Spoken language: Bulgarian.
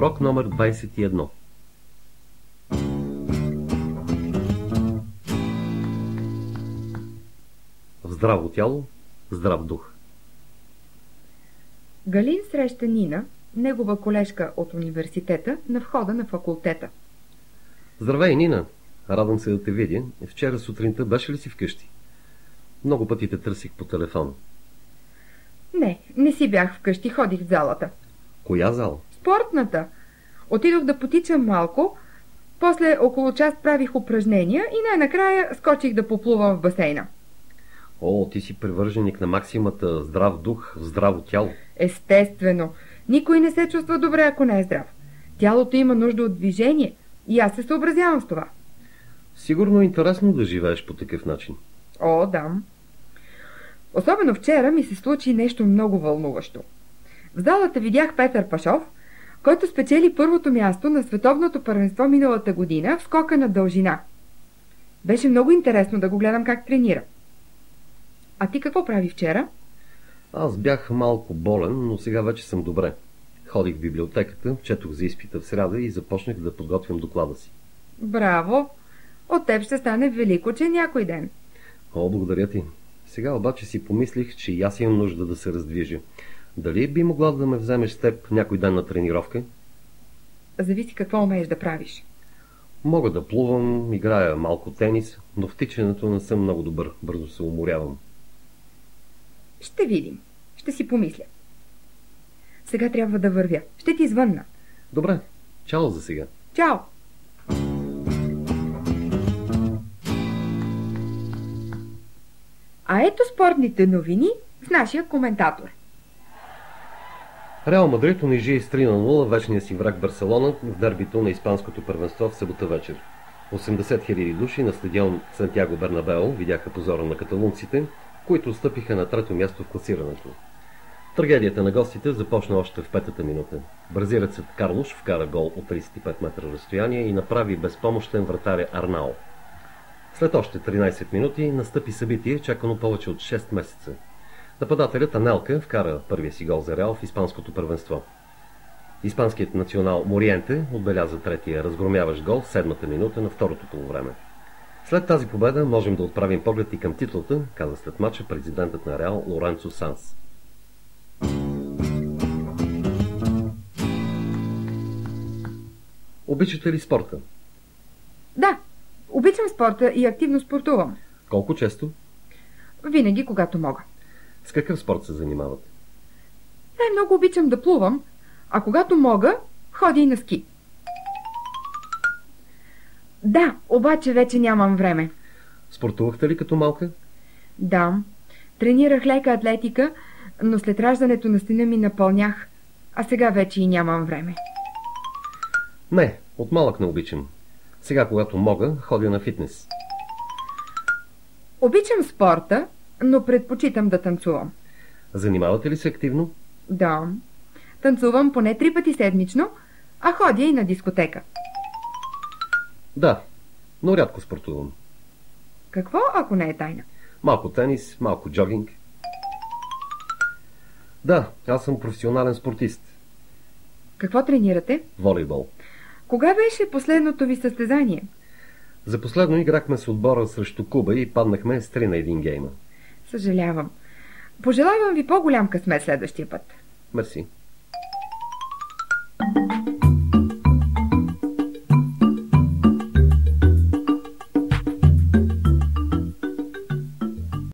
Урок номер 21. В здраво тяло, здрав дух. Галин среща Нина, негова колежка от университета, на входа на факултета. Здравей, Нина! Радвам се да те видя. Вчера сутринта беше ли си вкъщи? Много пъти те търсих по телефон. Не си бях вкъщи, ходих в залата. Коя зала? Спортната. Отидох да потичам малко, после около час правих упражнения и най-накрая скочих да поплувам в басейна. О, ти си привърженик на максимата здрав дух в здраво тяло. Естествено. Никой не се чувства добре, ако не е здрав. Тялото има нужда от движение и аз се съобразявам с това. Сигурно е интересно да живееш по такъв начин. О, да. Особено вчера ми се случи нещо много вълнуващо. В залата видях Петър Пашов, който спечели първото място на световното първенство миналата година в скока на дължина. Беше много интересно да го гледам как тренира. А ти какво прави вчера? Аз бях малко болен, но сега вече съм добре. Ходих в библиотеката, четох за изпита в сряда и започнах да подготвям доклада си. Браво! От теб ще стане велико, че някой ден. О, благодаря ти. Сега обаче си помислих, че и аз имам нужда да се раздвижа. Дали би могла да ме вземеш с теб някой ден на тренировка? Зависи какво умееш да правиш. Мога да плувам, играя малко тенис, но в тичането не съм много добър. Бързо се уморявам. Ще видим. Ще си помисля. Сега трябва да вървя. Ще ти звънна. Добре. Чао за сега. Чао! А ето спортните новини с нашия коментатор. Реал Мадрид унижи с 3-0 вечния си враг Барселона в дербито на испанското първенство в събота вечер. 80 000 души на стадион Сантьяго Бернабео видяха позора на каталунците, които стъпиха на трето място в класирането. Трагедията на гостите започна още в петата минута. Бразилецът Карлош вкара гол от 35 метра разстояние и направи безпомощен вратаря Арнао. След още 13 минути настъпи събитие, чакано повече от 6 месеца. Нападателят Анелка вкара първия си гол за Реал в испанското първенство. Испанският национал Мориенте отбеляза третия разгромяващ гол в 7-та минута на второто полувреме. След тази победа можем да отправим поглед и към титлата, каза след мача президентът на Реал Лоренцо Санс. Обичате ли спорта? Да, обичам спорта и активно спортувам. Колко често? Винаги, когато мога. С какъв спорт се занимавате? Най-много обичам да плувам, а когато мога, ходя и на ски. Да, обаче вече нямам време. Спортувахте ли като малка? Да, тренирах лека атлетика, но след раждането на сина ми напълнях, а сега вече и нямам време. Не, от малък не обичам. Сега, когато мога, ходя на фитнес. Обичам спорта, но предпочитам да танцувам. Занимавате ли се активно? Да, танцувам поне 3 пъти седмично, а ходя и на дискотека. Да, но рядко спортувам. Какво, ако не е тайна? Малко тенис, малко джогинг. Да, аз съм професионален спортист. Какво тренирате? Волейбол. Кога беше последното ви състезание? За последно играхме с отбора срещу Куба и паднахме с 3 на 1 гейма. Съжалявам. Пожелавам ви по-голям късмет следващия път. Мерси.